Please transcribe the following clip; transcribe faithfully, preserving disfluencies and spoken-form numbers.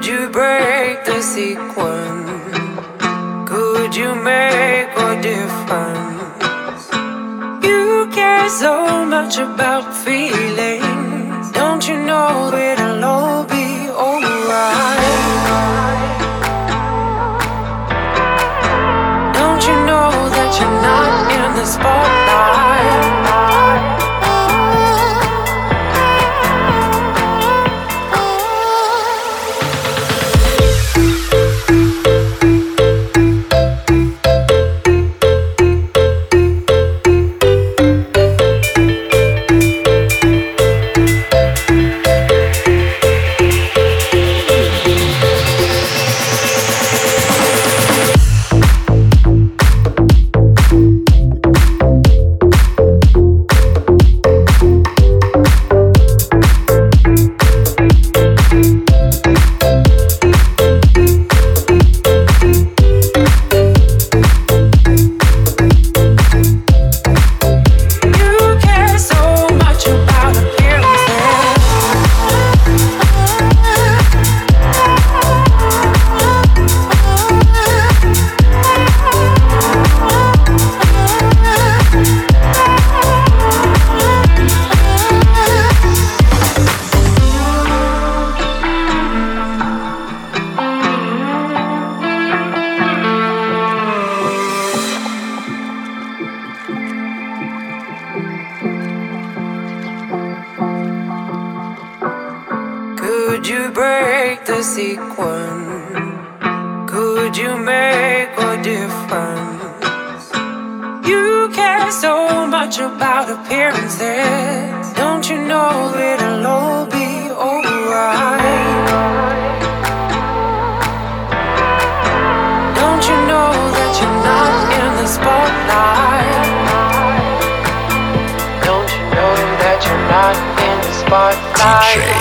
you break the sequence? Could you make a difference? You care so much about feelings. Don't you know it'll all be alright? Don't you know that you're not in the spotlight? Could you break the sequence? Could you make a difference? You care so much about appearances. Don't you know it'll all be alright? Don't you know that you're not in the spotlight? Don't you know that you're not in the spotlight?